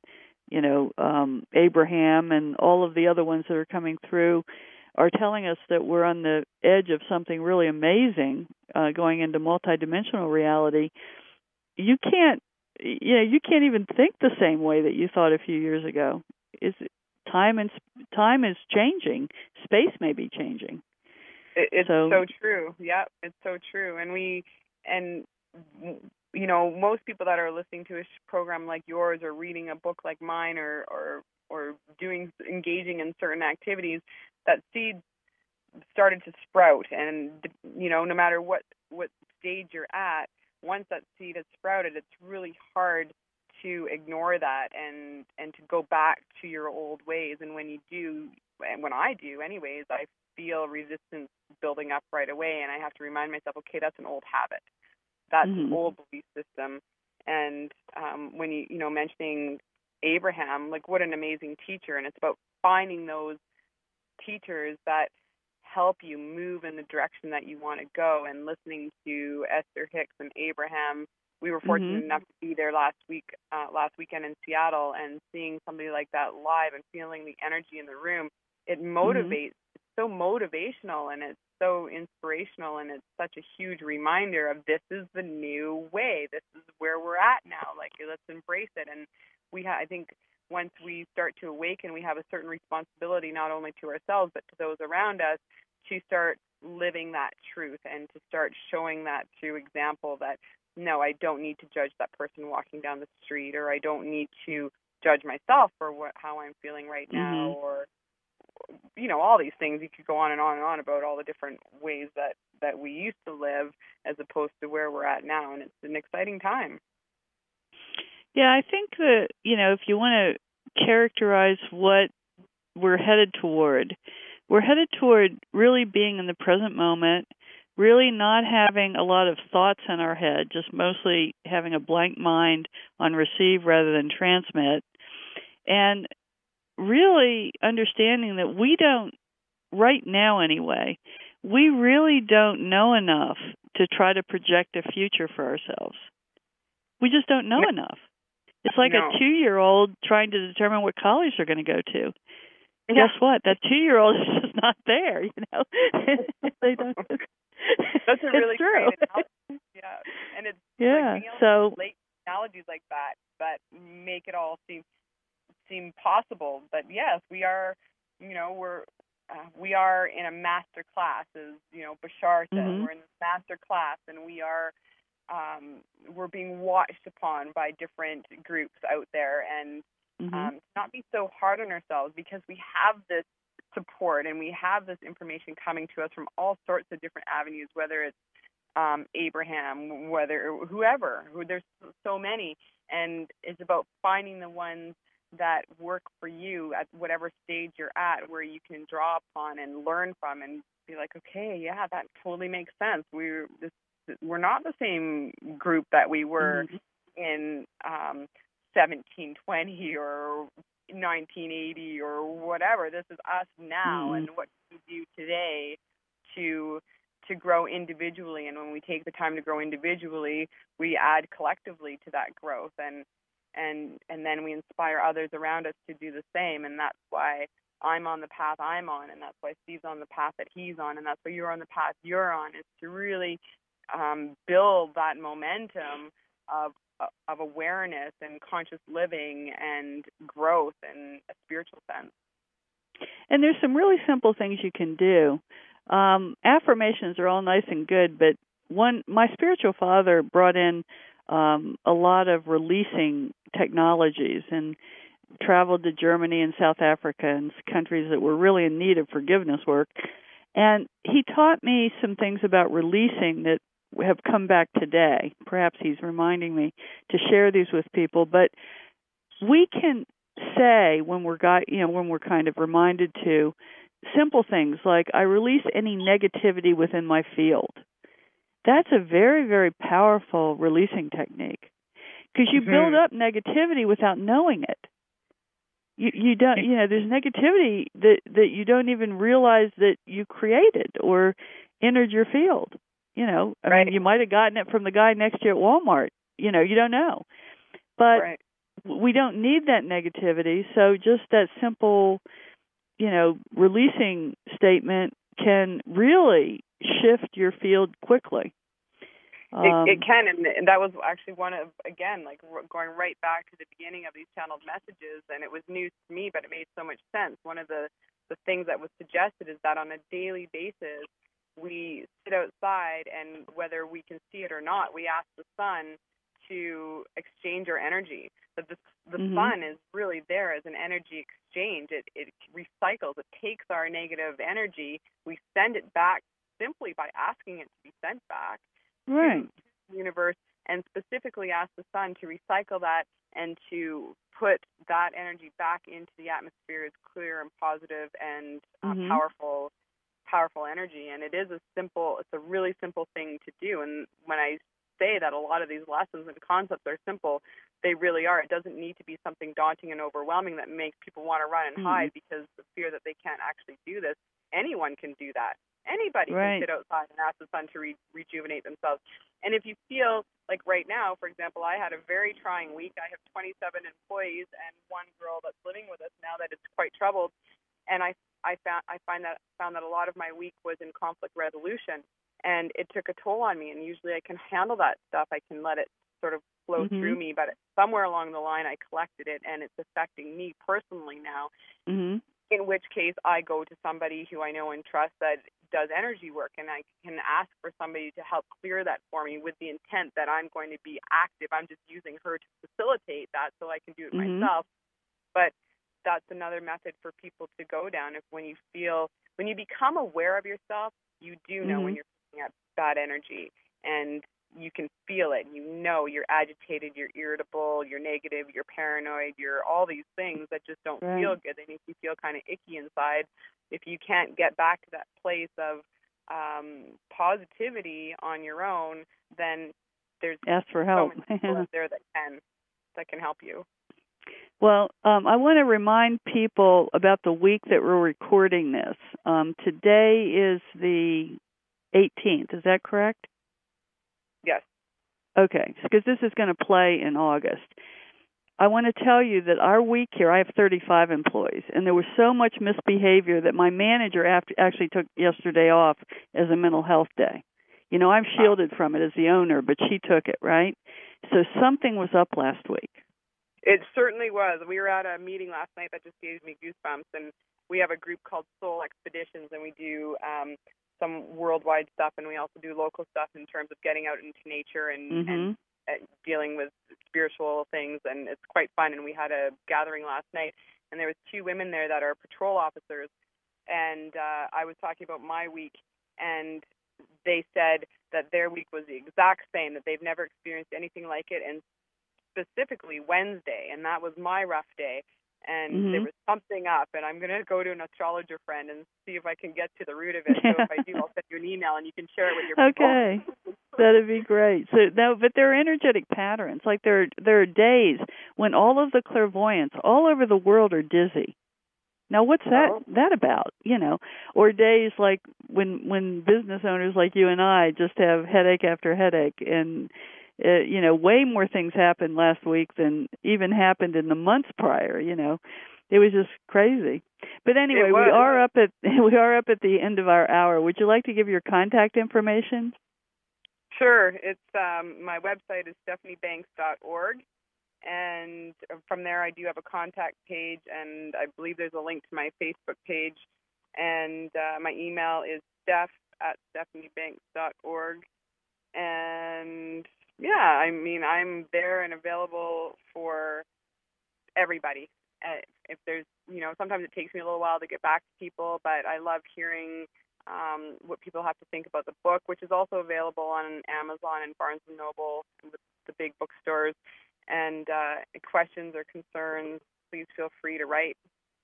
Abraham and all of the other ones that are coming through, are telling us that we're on the edge of something really amazing, going into multidimensional reality. You can't even think the same way that you thought a few years ago. Time is changing. Space may be changing. It's so true. Yeah, it's so true. And most people that are listening to a program like yours, or reading a book like mine, or engaging in certain activities, that seed started to sprout. And no matter what stage you're at, once that seed has sprouted, it's really hard to ignore that and to go back to your old ways. And when you do, and when I do anyways, I feel resistance building up right away, and I have to remind myself, okay, that's an old habit. That's an old belief system. And when you mentioning Abraham, like, what an amazing teacher. And it's about finding those teachers that help you move in the direction that you want to go. And listening to Esther Hicks and Abraham, we were fortunate enough to be there last weekend in Seattle, and seeing somebody like that live and feeling the energy in the room, it motivates. It's so motivational, and it's so inspirational, and it's such a huge reminder of, this is the new way. This is where we're at now. Like, let's embrace it. And I think once we start to awaken, we have a certain responsibility, not only to ourselves but to those around us, to start living that truth and to start showing that through example, that no, I don't need to judge that person walking down the street, or I don't need to judge myself for how I'm feeling right now, or all these things. You could go on and on and on about all the different ways that we used to live as opposed to where we're at now, and it's an exciting time. Yeah, I think that, if you want to characterize what we're headed toward really being in the present moment, really not having a lot of thoughts in our head, just mostly having a blank mind on receive rather than transmit, and really understanding that we don't, right now anyway, we really don't know enough to try to project a future for ourselves. We just don't know enough. It's like a 2-year-old trying to determine what college they're going to go to. Yeah. Guess what? That 2-year-old is just not there, They don't. That's a really great analogy. Yeah. And it's like late analogies like that make it all seem possible. But yes, we are, we are in a master class, as Bashar said. We're in this master class, and we're being watched upon by different groups out there, and not be so hard on ourselves, because we have this support and we have this information coming to us from all sorts of different avenues, whether it's Abraham, whoever, there's so many, and it's about finding the ones that work for you at whatever stage you're at, where you can draw upon and learn from and be like, okay, yeah, that totally makes sense. We're not the same group that we were in 1720 or 1980 or whatever. This is us now, and what can we do today to grow individually. And when we take the time to grow individually, we add collectively to that growth, and then we inspire others around us to do the same. And that's why I'm on the path I'm on, and that's why Steve's on the path that he's on, and that's why you're on the path you're on, is to really build that momentum of awareness and conscious living and growth in a spiritual sense. And there's some really simple things you can do. Affirmations are all nice and good, but my spiritual father brought in a lot of releasing technologies and traveled to Germany and South Africa and countries that were really in need of forgiveness work. And he taught me some things about releasing that have come back today. Perhaps he's reminding me to share these with people. But we can say when we're kind of reminded to, simple things like, I release any negativity within my field. That's a very, very powerful releasing technique, because you build up negativity without knowing it. You don't, there's negativity that you don't even realize that you created or entered your field. I mean, you might have gotten it from the guy next to you at Walmart. You don't know. But we don't need that negativity. So just that simple, releasing statement can really shift your field quickly. It can, and that was actually one of, again, like going right back to the beginning of these channeled messages, and it was news to me, but it made so much sense. One of the things that was suggested is that on a daily basis, we sit outside, and whether we can see it or not, we ask the sun to exchange our energy. But the sun is really there as an energy exchange. It recycles. It takes our negative energy. We send it back simply by asking it to be sent back to the universe, and specifically ask the sun to recycle that and to put that energy back into the atmosphere as clear and positive and powerful energy. And it's a really simple thing to do. And when I say that a lot of these lessons and concepts are simple, they really are. It doesn't need to be something daunting and overwhelming that makes people want to run and hide because of fear that they can't actually do this. Anyone can do that. Anybody can sit outside and ask the sun to rejuvenate themselves. And if you feel like right now, for example, I had a very trying week. I have 27 employees and one girl that's living with us now that is quite troubled. And I found that a lot of my week was in conflict resolution, and it took a toll on me. And usually I can handle that stuff. I can let it sort of flow through me. But somewhere along the line, I collected it, and it's affecting me personally now. In which case, I go to somebody who I know and trust that does energy work, and I can ask for somebody to help clear that for me with the intent that I'm going to be active. I'm just using her to facilitate that so I can do it myself. But that's another method for people to go down. When you become aware of yourself, you do know when you're picking up bad energy, and you can feel it. You know you're agitated, you're irritable, you're negative, you're paranoid, you're all these things that just don't feel good. They make you feel kind of icky inside. If you can't get back to that place of positivity on your own, then there's ask for help. So many people out there that can help you. Well, I want to remind people about the week that we're recording this. Today is the 18th. Is that correct? Yes. Okay, because this is going to play in August. I want to tell you that our week here, I have 35 employees, and there was so much misbehavior that my manager actually took yesterday off as a mental health day. You know, I'm shielded from it as the owner, but she took it, right? So something was up last week. It certainly was. We were at a meeting last night that just gave me goosebumps, and we have a group called Soul Expeditions, and we do some worldwide stuff, and we also do local stuff in terms of getting out into nature and dealing with spiritual things, and it's quite fun. And we had a gathering last night, and there was 2 women there that are patrol officers, and I was talking about my week, and they said that their week was the exact same, that they've never experienced anything like it, and specifically Wednesday, and that was my rough day, and there was something up, and I'm going to go to an astrologer friend and see if I can get to the root of it. So if I do, I'll send you an email, and you can share it with your people. Okay, that'd be great. So no, but there are energetic patterns. Like there are days when all of the clairvoyants all over the world are dizzy. Now, what's that about? You know, or days like when business owners like you and I just have headache after headache, and you know, way more things happened last week than even happened in the months prior. You know, it was just crazy. But anyway, we are up at the end of our hour. Would you like to give your contact information? Sure. It's my website is stephaniebanks.org, and from there I do have a contact page, and I believe there's a link to my Facebook page, and my email is steph@stephaniebanks.org, and yeah, I mean, I'm there and available for everybody. If there's, you know, sometimes it takes me a little while to get back to people, but I love hearing what people have to think about the book, which is also available on Amazon and Barnes & Noble, the big bookstores. And questions or concerns, please feel free to write.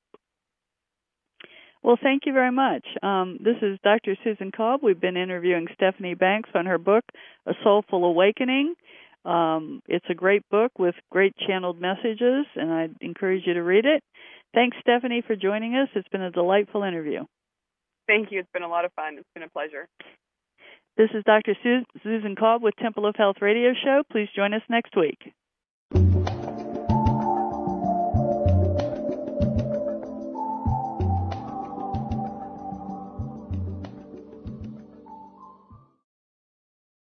Well, thank you very much. This is Dr. Susan Kolb. We've been interviewing Stephanie Banks on her book, A Soulful Awakening. It's a great book with great channeled messages, and I encourage you to read it. Thanks, Stephanie, for joining us. It's been a delightful interview. Thank you. It's been a lot of fun. It's been a pleasure. This is Dr. Susan Kolb with Temple of Health Radio Show. Please join us next week.